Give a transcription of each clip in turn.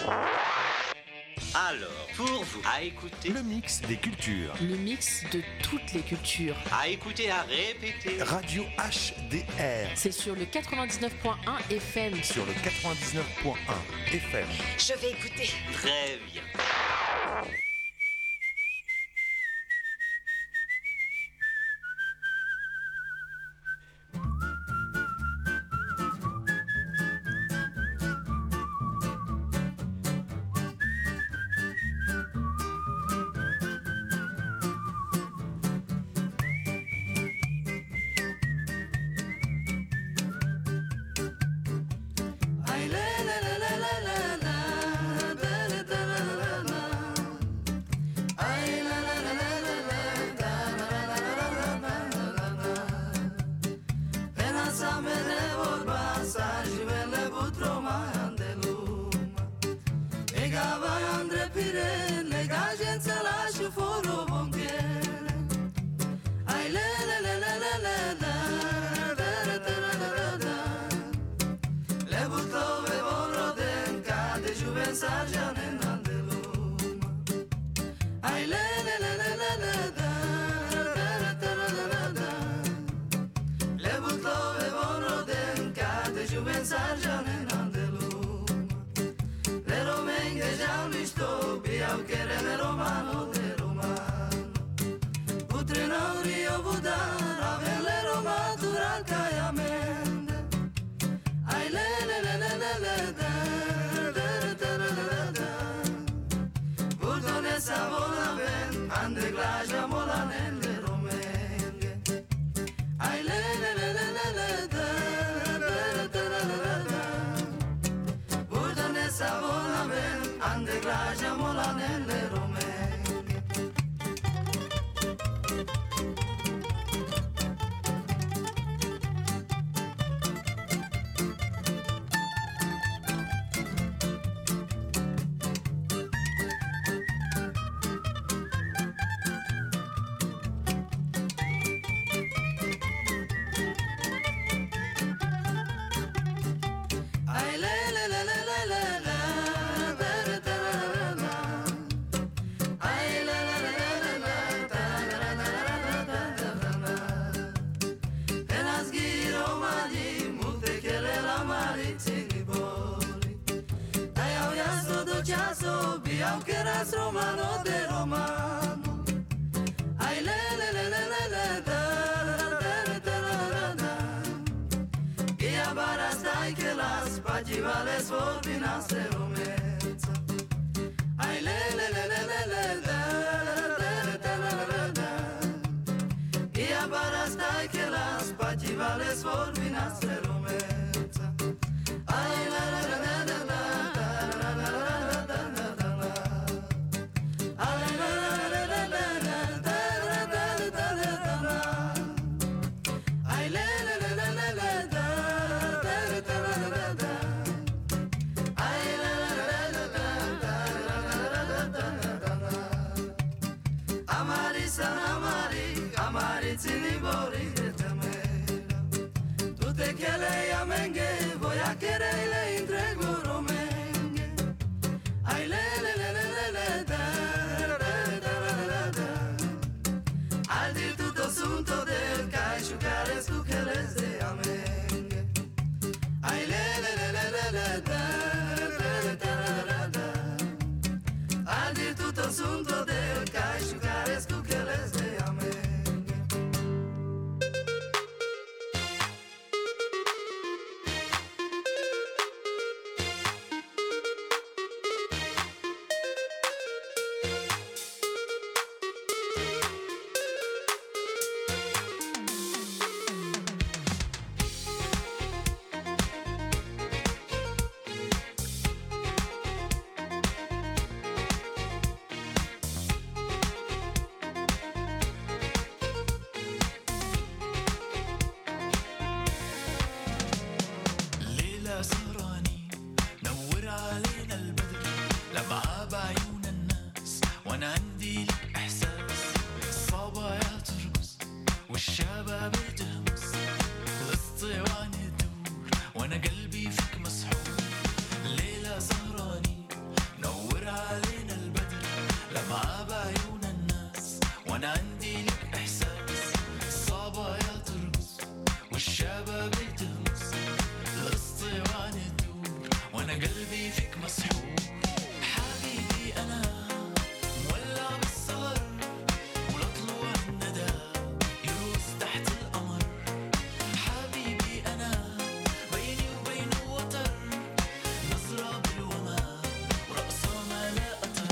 Alors, pour vous, à écouter le mix des cultures. Le mix de toutes les cultures. À écouter, à répéter. Radio HDR. C'est sur le 99.1 FM. Sur le 99.1 FM. Je vais écouter. Très bien. وانا قلبي فيك مسحور. ليلة سهراني قلبي فيك مسحور حبيبي أنا مولع بالسهر ولطلوع الندى يروس تحت القمر حبيبي أنا بيني وبينه وتر نظرة بالوما ورقصة ما لا أطر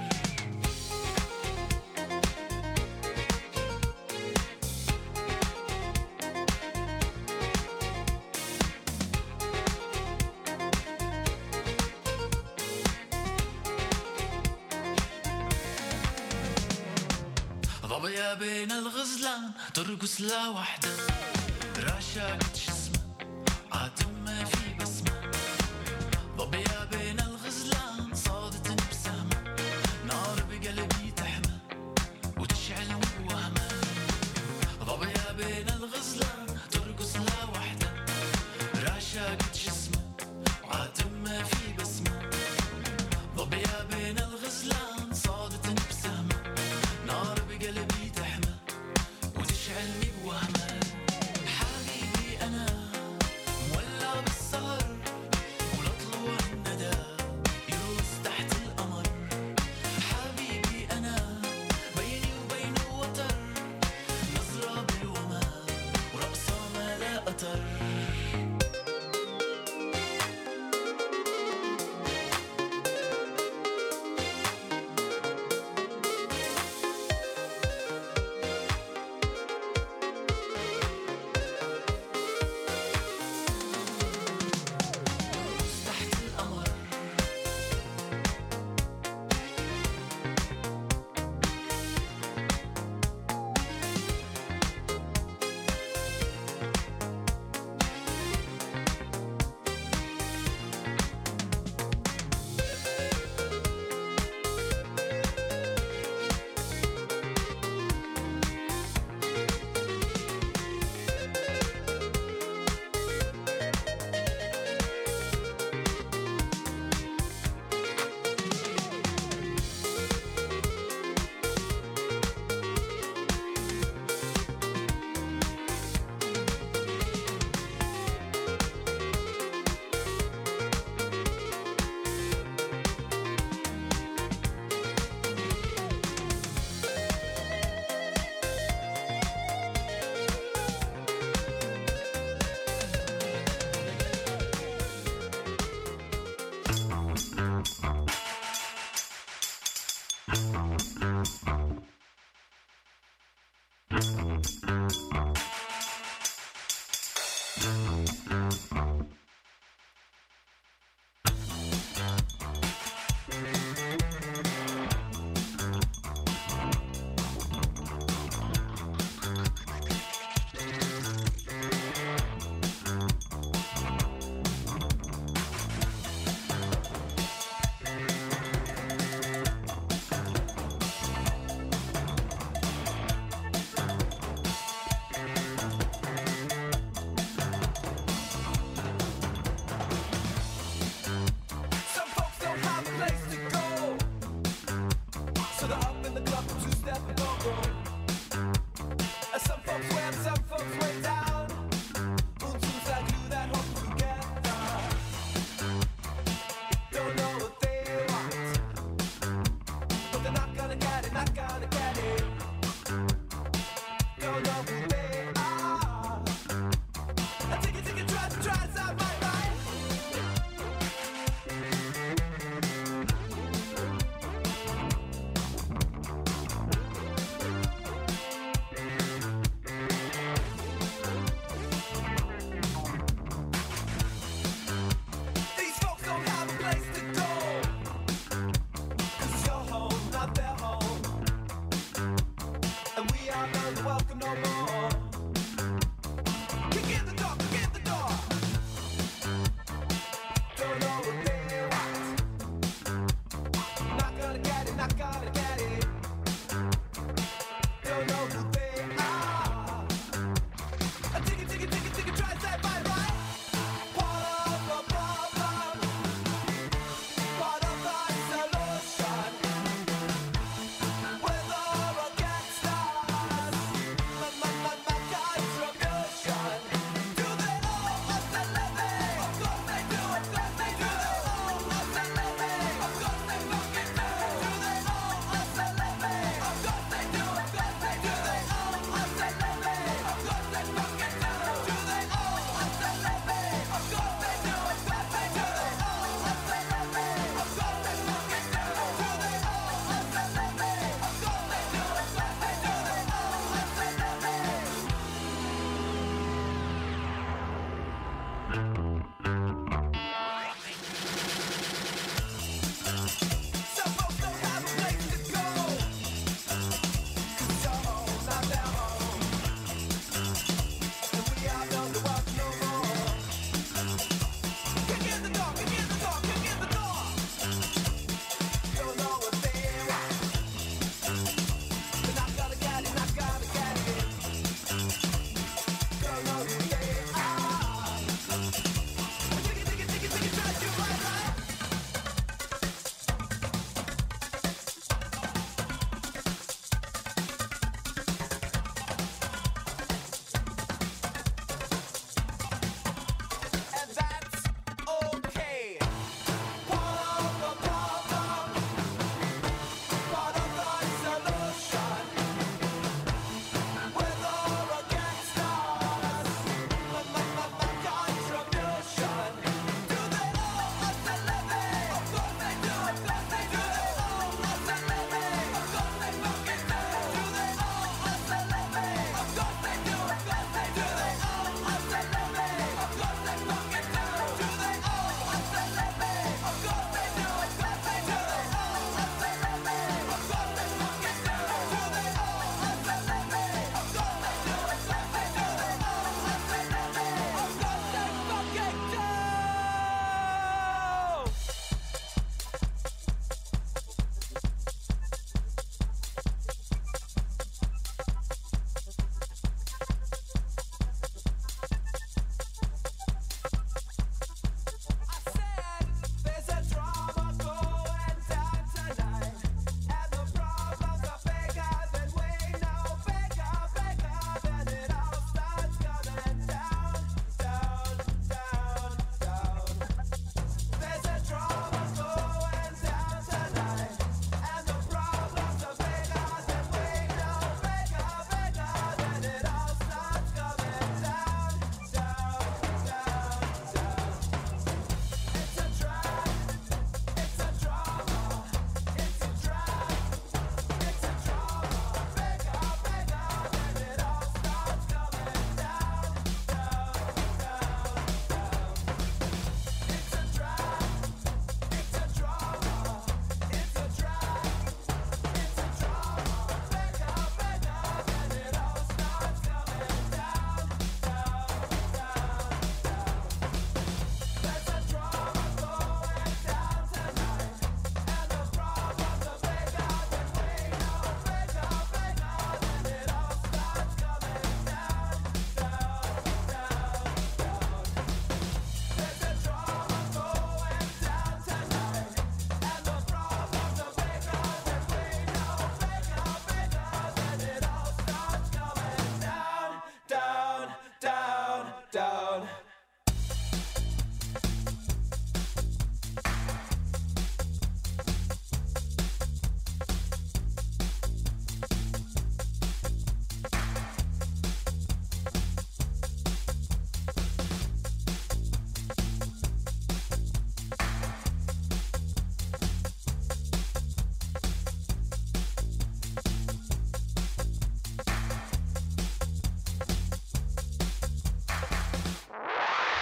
ضبيا بين الغزلان ترقص لا وحدة رشاقة جسمه عاتم ما في بسمة ضبيا بين الغزلان صادت بسهمة نار بقلبي تحمى وتشعل وهمة ضبيا بين الغزلان ترقص لا وحدة رشاقة جسمه عاتم ما في بسمة ضبيا بين الغزلان صادت بسهمة نار بقلبي تحمى وتشعلني بوهمة حبيبي أنا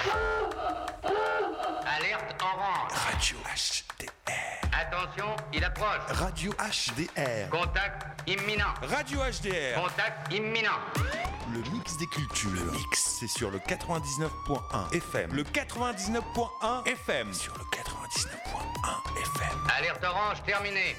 Alerte orange. Radio HDR. Attention, il approche. Radio HDR. Contact imminent. Radio HDR. Contact imminent. Le mix des cultures. Le mix, c'est sur le 99.1 FM. Le 99.1 FM. Sur le 99.1 FM. Alerte orange terminée.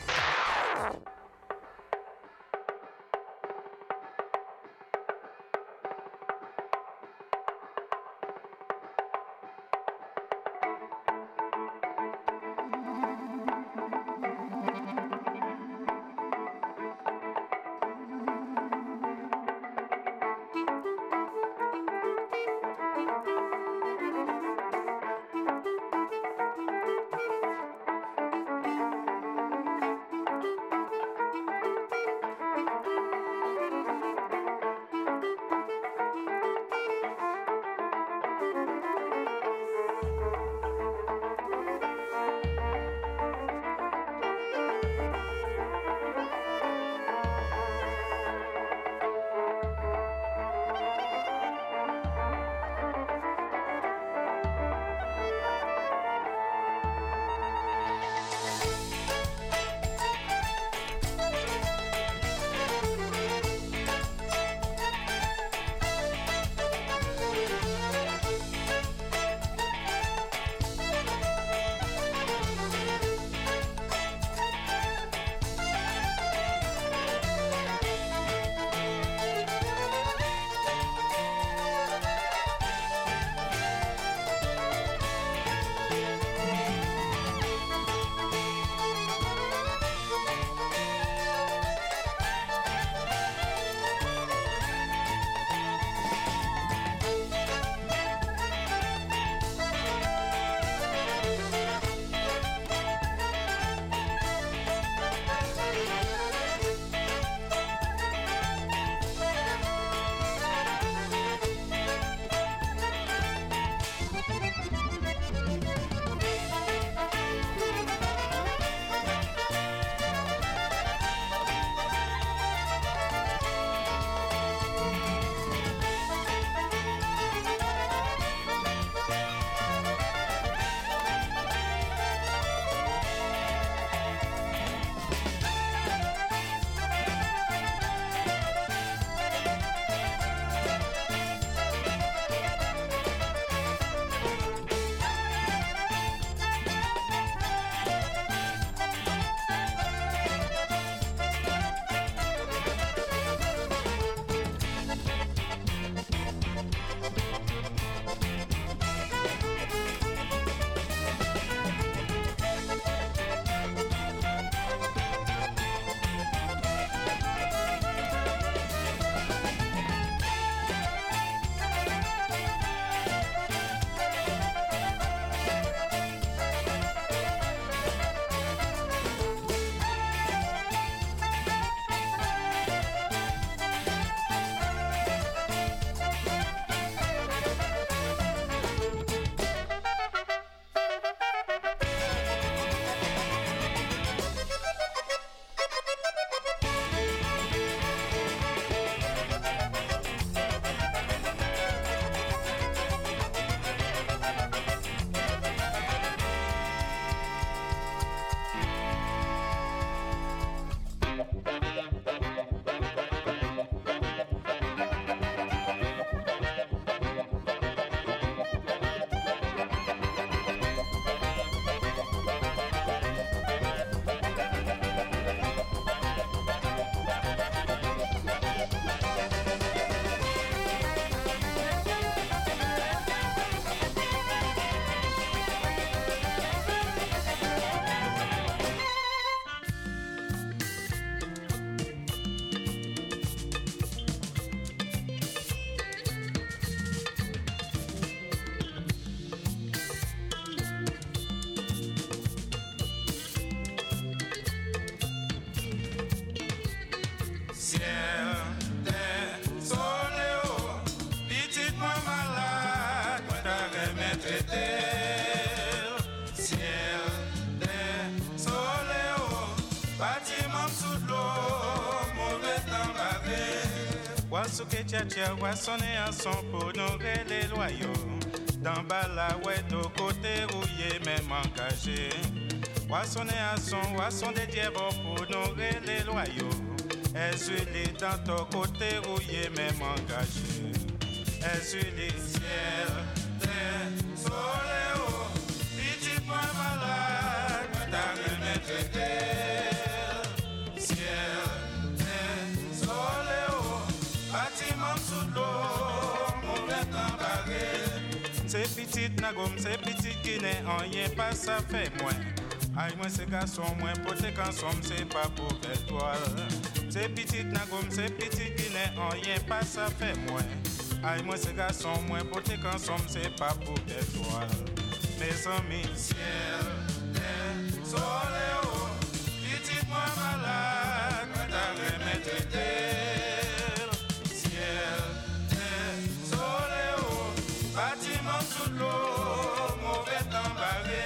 Wasuke chacha wasone à son pour honorer les loyaux. Dans Balawet, au côté rouillé, même engagé. Oissonner à son des dièvres pour honorer les loyaux. Est-ce dans ton côté rouillé, même engagé. Est-ce les ciel, terre, soleil, oh, petit point malade, t'as remettre terre, ciel, terre, soleil, oh, bâtiment sous l'eau, mauvais temps barré. C'est petite nagom, c'est petite Guinée, en rien pas ça fait moins. Aïe, moi c'est garçon, moins poté qu'en somme, c'est pas pour étoile. C'est petite nagom, c'est petite Guinée, en rien pas ça fait moins. Aïe, moi c'est garçon, moins poté qu'en somme, c'est pas pour étoile. Mes amis, ciel, terre, soleil, oh, petite moi malade, t'as remettre terre, ciel, terre, soleil, oh, bâtiment sous l'eau, mauvais temps barré.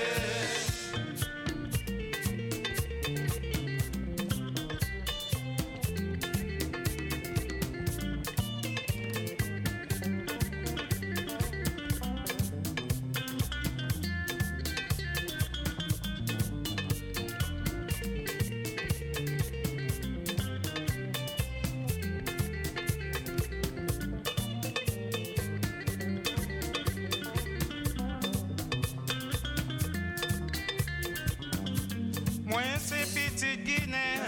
Moi c'est petite Guinée,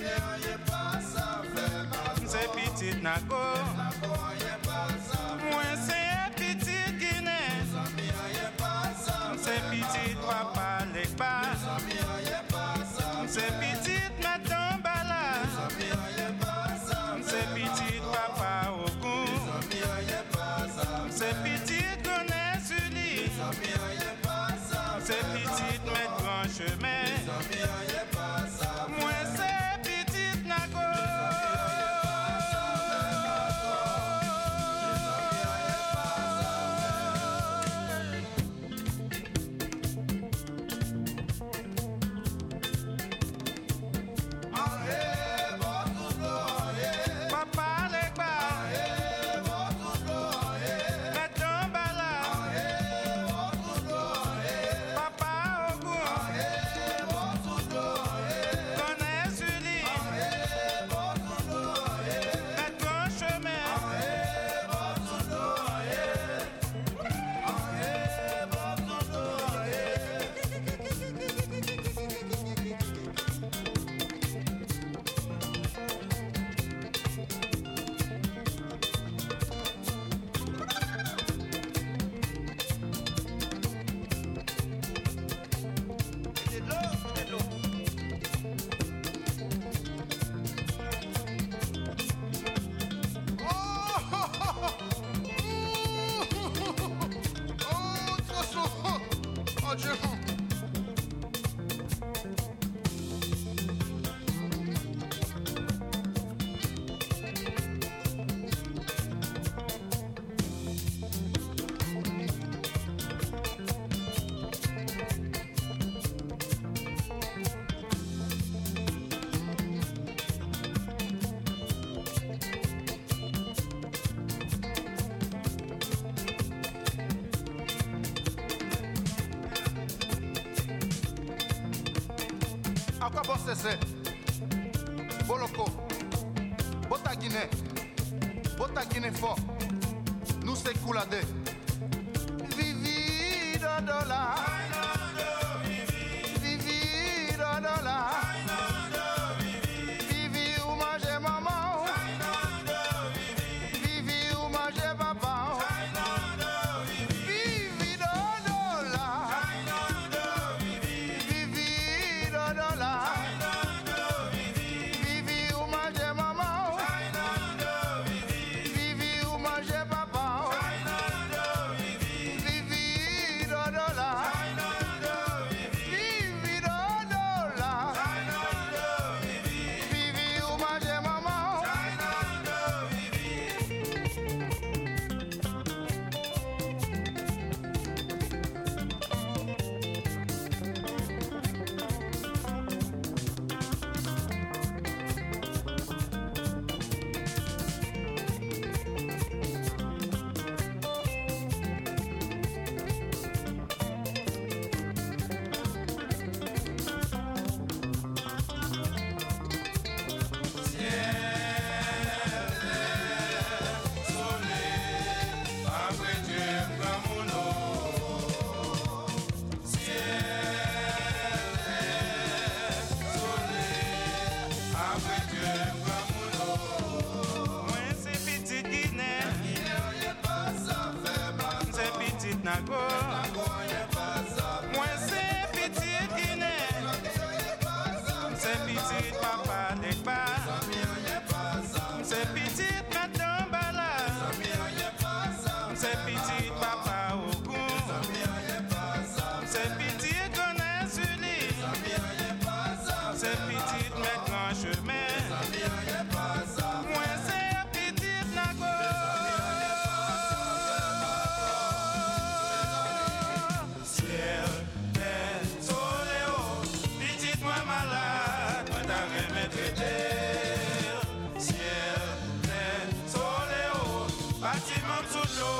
c'est petite Nago. Moi c'est petite Guinée, c'est petite Papa Lekba, c'est petite Madame Bala, c'est petite Papa Ogun, c'est petite Gonesse Uli, c'est petite Maître Grand Chemin. Moi c'est petite Nago. Papa Legba, Madame Bala, Papa Ogun, Gonesse Uli, Maître Grand Chemin. À quoi bon c'est Boloko, Bota Guinée fort, nous c'est Koulade. Vivi Dodola, Vivi Dodola, Vivi ou manger maman, Vivi ou manger papa, Vivi Dodola, Vivi Dodola. Vivi ou manger maman, Vivi ou manger papa, Vivi Dodola. c'est petit mais grand chemin. Moi c'est petit nago. Ciel, terre, soleil, petit moi malade, moi t'as jamais traité. Ciel, terre, soleil, bâtiment sous l'eau.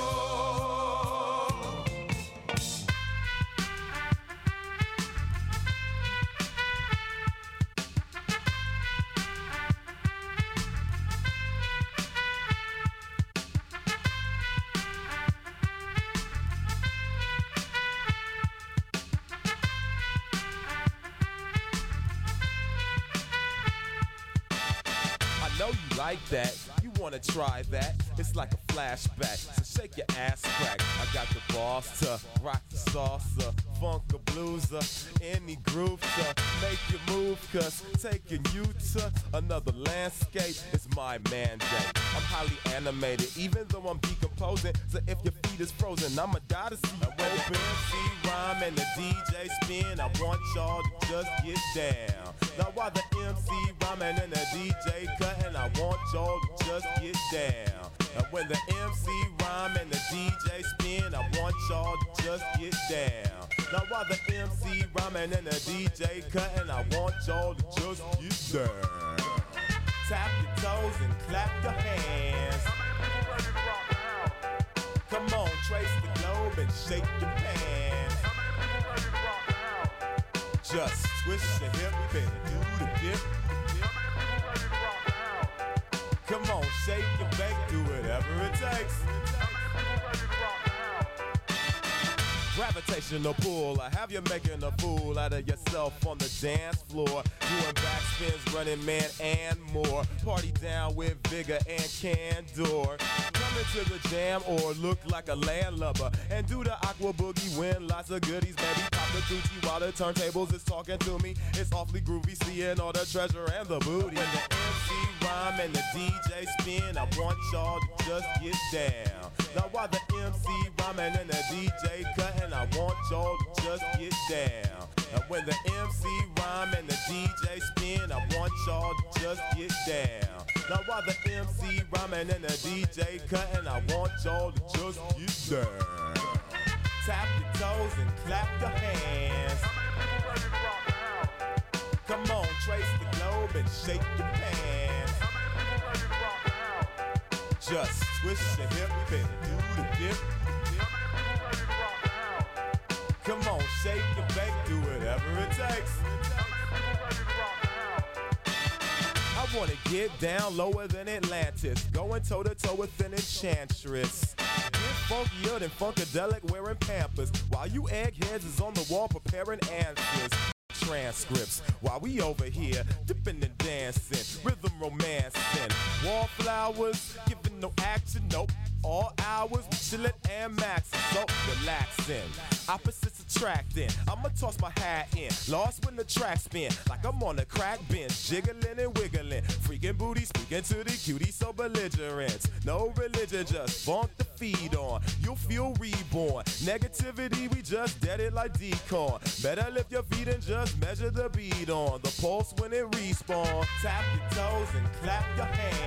I know you like that, you wanna try that. It's like a flashback, so shake your ass crack. I got the boss to rock the salsa, funk a blueser, any groove to make you move. Cause taking you to another landscape is my mandate. I'm highly animated, even though I'm decomposing. So if your feet is frozen, I'ma die to see you open. MC rhyme and the DJ spin, I want y'all to just get down. Now while the MC rhyming and the DJ cutting, I want y'all to just get down. And when the MC rhyme and the DJ spin, I want y'all to just get down. Now while the MC rhyming and the DJ cutting, I want y'all to just get down. Tap your toes and clap your hands. Come on, trace the globe and shake your pants. Just twist your hip and do the dip. Come on, shake and bake, do whatever it takes. Gravitational pull, I have you making a fool out of yourself on the dance floor. Doing backspins, running man and more. Party down with vigor and candor. Come into the jam or look like a landlubber. And do the aqua boogie, win lots of goodies. Baby, pop the coochie while the turntables is talking to me. It's awfully groovy, seeing all the treasure and the booty. When the MC rhyme and the DJ spin, I want y'all to just get down. Now while the MC rhyming and the DJ cutting, I want y'all to just get down. And when the MC rhyme and the DJ spin, I want y'all to just get down. Now while the MC rhyming and the DJ cutting, I want y'all to just get down. Tap your toes and clap your hands. Come on, trace the globe and shake your pants. Just twist your hip and do the dip. Come on, shake and bake, do whatever it takes. I wanna get down lower than Atlantis, going toe to toe with an enchantress. Get funkier than Funkadelic wearing Pampers, while you eggheads is on the wall preparing answers. Transcripts while we over here dipping and dancing, rhythm romancing, wallflowers giving no action, nope. All hours we chillin' and maxin', so relaxing. Opposites attracting. I'ma toss my hat in, lost when the track spin, like I'm on a crack bench, jiggling and wiggling, freaking booty, speaking to the cutie, so belligerent. No religion, just funk the feed on. You'll feel reborn. Negativity, we just dead it like decorn. Better lift your feet and just measure the beat on the pulse when it respawn. Tap your toes and clap your hands.